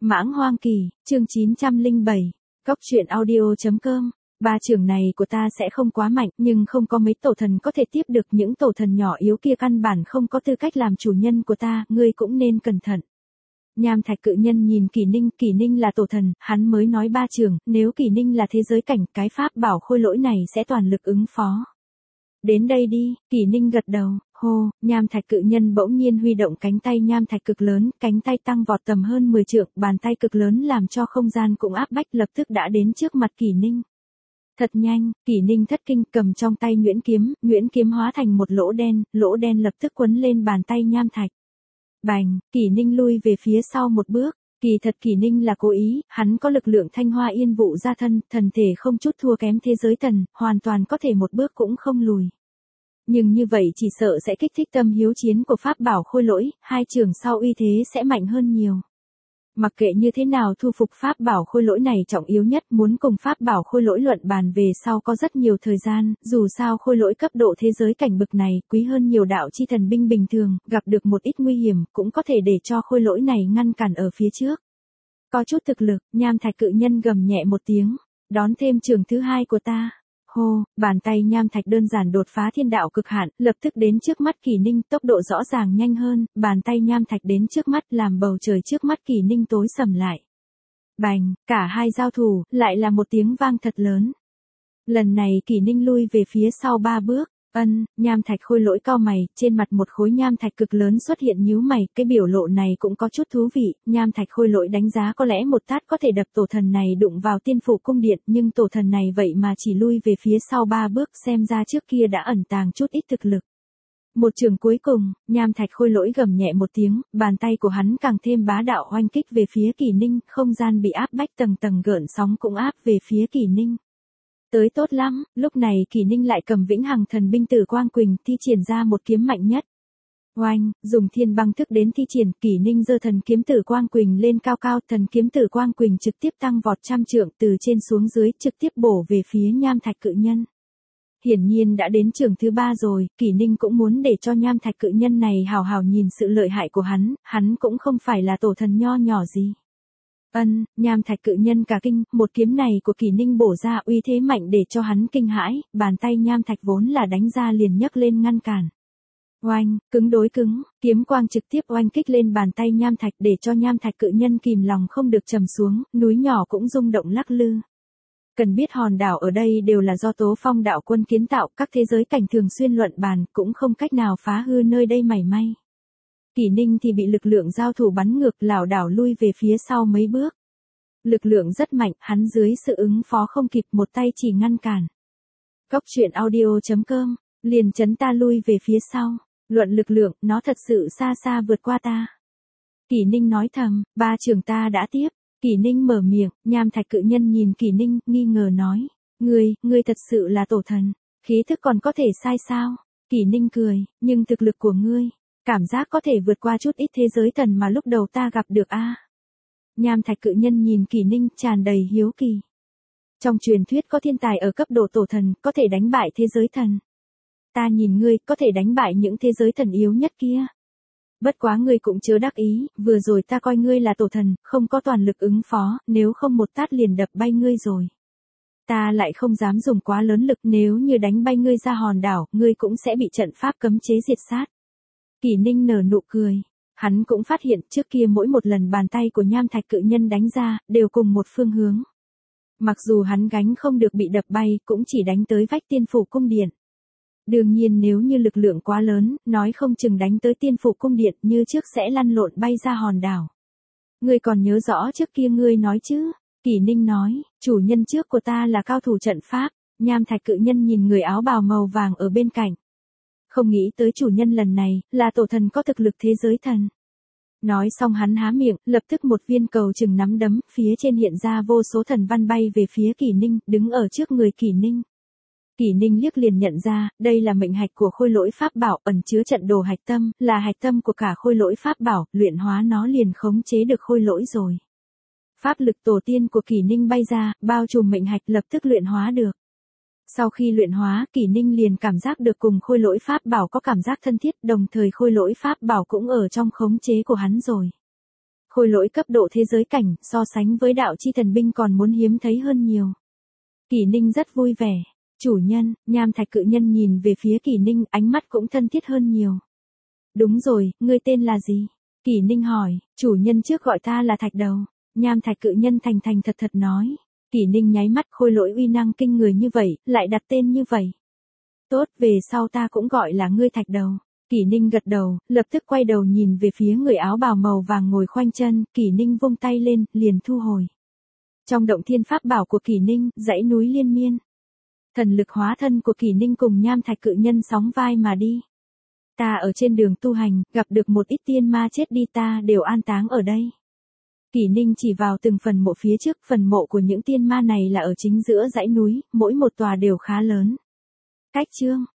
Mãng Hoang Kỳ, chương 907, Cốc truyện audio.com. Ba trưởng này của ta sẽ không quá mạnh, nhưng không có mấy tổ thần có thể tiếp được, những tổ thần nhỏ yếu kia căn bản không có tư cách làm chủ nhân của ta, ngươi cũng nên cẩn thận. Nham Thạch Cự Nhân nhìn Kỷ Ninh là tổ thần, hắn mới nói ba trưởng, nếu Kỷ Ninh là thế giới cảnh, cái pháp bảo khôi lỗi này sẽ toàn lực ứng phó. Đến đây đi, Kỷ Ninh gật đầu, hô, Nham Thạch Cự Nhân bỗng nhiên huy động cánh tay nham thạch cực lớn, cánh tay tăng vọt tầm hơn 10 trượng, bàn tay cực lớn làm cho không gian cũng áp bách, lập tức đã đến trước mặt Kỷ Ninh. Thật nhanh, Kỷ Ninh thất kinh, cầm trong tay nhuyễn kiếm hóa thành một lỗ đen lập tức quấn lên bàn tay nham thạch. Bành, Kỷ Ninh lui về phía sau một bước. Kỳ thật Kỷ Ninh là cố ý, hắn có lực lượng thanh hoa yên vụ gia thân, thần thể không chút thua kém thế giới thần, hoàn toàn có thể một bước cũng không lùi. Nhưng như vậy chỉ sợ sẽ kích thích tâm hiếu chiến của pháp bảo khôi lỗi, hai trường sau uy thế sẽ mạnh hơn nhiều. Mặc kệ như thế nào, thu phục pháp bảo khôi lỗi này trọng yếu nhất, muốn cùng pháp bảo khôi lỗi luận bàn về sau có rất nhiều thời gian, dù sao khôi lỗi cấp độ thế giới cảnh bực này quý hơn nhiều đạo chi thần binh bình thường, gặp được một ít nguy hiểm cũng có thể để cho khôi lỗi này ngăn cản ở phía trước. Có chút thực lực, Nham Thạch Cự Nhân gầm nhẹ một tiếng, đón thêm trường thứ hai của ta. Hô, bàn tay nham thạch đơn giản đột phá thiên đạo cực hạn, lập tức đến trước mắt Kỷ Ninh, tốc độ rõ ràng nhanh hơn, bàn tay nham thạch đến trước mắt làm bầu trời trước mắt Kỷ Ninh tối sầm lại. Bành, cả hai giao thủ, lại là một tiếng vang thật lớn. Lần này Kỷ Ninh lui về phía sau 3 bước. Nham thạch khôi lỗi cau mày, trên mặt một khối nham thạch cực lớn xuất hiện nhíu mày, cái biểu lộ này cũng có chút thú vị, nham thạch khôi lỗi đánh giá có lẽ một tát có thể đập tổ thần này đụng vào tiên phủ cung điện, nhưng tổ thần này vậy mà chỉ lui về phía sau 3 bước, xem ra trước kia đã ẩn tàng chút ít thực lực. Một trường cuối cùng, nham thạch khôi lỗi gầm nhẹ một tiếng, bàn tay của hắn càng thêm bá đạo oanh kích về phía Kỷ Ninh, không gian bị áp bách tầng tầng gợn sóng cũng áp về phía Kỷ Ninh. Tới tốt lắm, lúc này Kỷ Ninh lại cầm vĩnh hằng thần binh Tử Quang Quỳnh thi triển ra một kiếm mạnh nhất. Oanh, dùng thiên băng thức đến thi triển, Kỷ Ninh giơ thần kiếm Tử Quang Quỳnh lên cao cao, thần kiếm Tử Quang Quỳnh trực tiếp tăng vọt trăm trượng, từ trên xuống dưới, trực tiếp bổ về phía Nham Thạch Cự Nhân. Hiển nhiên đã đến trường thứ 3 rồi, Kỷ Ninh cũng muốn để cho Nham Thạch Cự Nhân này hào hào nhìn sự lợi hại của hắn cũng không phải là tổ thần nho nhỏ gì. Nham Thạch Cự Nhân cả kinh, một kiếm này của Kỷ Ninh bổ ra uy thế mạnh để cho hắn kinh hãi, bàn tay nham thạch vốn là đánh ra liền nhấc lên ngăn cản. Oanh, cứng đối cứng, kiếm quang trực tiếp oanh kích lên bàn tay nham thạch để cho Nham Thạch Cự Nhân kìm lòng không được trầm xuống, núi nhỏ cũng rung động lắc lư. Cần biết hòn đảo ở đây đều là do Tố Phong đạo quân kiến tạo, các thế giới cảnh thường xuyên luận bàn, cũng không cách nào phá hư nơi đây mảy may. Kỷ Ninh thì bị lực lượng giao thủ bắn ngược, lảo đảo lui về phía sau mấy bước. Lực lượng rất mạnh, hắn dưới sự ứng phó không kịp, một tay chỉ ngăn cản. Cốc truyện audio.com, liền chấn ta lui về phía sau. Luận lực lượng, nó thật sự xa xa vượt qua ta. Kỷ Ninh nói thầm, ba trường ta đã tiếp. Kỷ Ninh mở miệng, Nham Thạch Cự Nhân nhìn Kỷ Ninh, nghi ngờ nói. Ngươi thật sự là tổ thần, khí thức còn có thể sai sao? Kỷ Ninh cười, nhưng thực lực của ngươi, cảm giác có thể vượt qua chút ít thế giới thần mà lúc đầu ta gặp được a. Nham Thạch Cự Nhân nhìn Kỷ Ninh tràn đầy hiếu kỳ. Trong truyền thuyết có thiên tài ở cấp độ tổ thần, có thể đánh bại thế giới thần. Ta nhìn ngươi, có thể đánh bại những thế giới thần yếu nhất kia. Bất quá ngươi cũng chớ đắc ý, vừa rồi ta coi ngươi là tổ thần, không có toàn lực ứng phó, nếu không một tát liền đập bay ngươi rồi. Ta lại không dám dùng quá lớn lực, nếu như đánh bay ngươi ra hòn đảo, ngươi cũng sẽ bị trận pháp cấm chế diệt sát. Kỷ Ninh nở nụ cười. Hắn cũng phát hiện trước kia mỗi một lần bàn tay của Nham Thạch Cự Nhân đánh ra, đều cùng một phương hướng. Mặc dù hắn gánh không được bị đập bay, cũng chỉ đánh tới vách tiên phủ cung điện. Đương nhiên nếu như lực lượng quá lớn, nói không chừng đánh tới tiên phủ cung điện như trước sẽ lăn lộn bay ra hòn đảo. Ngươi còn nhớ rõ trước kia ngươi nói chứ? Kỷ Ninh nói, chủ nhân trước của ta là cao thủ trận pháp. Nham Thạch Cự Nhân nhìn người áo bào màu vàng ở bên cạnh. Không nghĩ tới chủ nhân lần này, là tổ thần có thực lực thế giới thần. Nói xong hắn há miệng, lập tức một viên cầu chừng nắm đấm, phía trên hiện ra vô số thần văn bay về phía Kỷ Ninh, đứng ở trước người Kỷ Ninh. Kỷ Ninh liếc liền nhận ra, đây là mệnh hạch của khôi lỗi pháp bảo, ẩn chứa trận đồ hạch tâm, là hạch tâm của cả khôi lỗi pháp bảo, luyện hóa nó liền khống chế được khôi lỗi rồi. Pháp lực tổ tiên của Kỷ Ninh bay ra, bao trùm mệnh hạch lập tức luyện hóa được. Sau khi luyện hóa, Kỷ Ninh liền cảm giác được cùng khôi lỗi pháp bảo có cảm giác thân thiết, đồng thời khôi lỗi pháp bảo cũng ở trong khống chế của hắn rồi. Khôi lỗi cấp độ thế giới cảnh, so sánh với đạo chi thần binh còn muốn hiếm thấy hơn nhiều. Kỷ Ninh rất vui vẻ. Chủ nhân, nham thạch cự nhân nhìn về phía Kỷ Ninh, ánh mắt cũng thân thiết hơn nhiều. Đúng rồi, ngươi tên là gì? Kỷ Ninh hỏi, chủ nhân trước gọi ta là Thạch Đầu. Nham thạch cự nhân thành thành thật thật nói. Kỷ Ninh nháy mắt, khôi lỗi uy năng kinh người như vậy, lại đặt tên như vậy. Tốt, về sau ta cũng gọi là ngươi Thạch Đầu. Kỷ Ninh gật đầu, lập tức quay đầu nhìn về phía người áo bào màu vàng ngồi khoanh chân, Kỷ Ninh vung tay lên, liền thu hồi. Trong động thiên pháp bảo của Kỷ Ninh, dãy núi liên miên. Thần lực hóa thân của Kỷ Ninh cùng nham thạch cự nhân sóng vai mà đi. Ta ở trên đường tu hành, gặp được một ít tiên ma chết đi ta đều an táng ở đây. Kỷ Ninh chỉ vào từng phần mộ phía trước, phần mộ của những tiên ma này là ở chính giữa dãy núi, mỗi một tòa đều khá lớn. Cách chương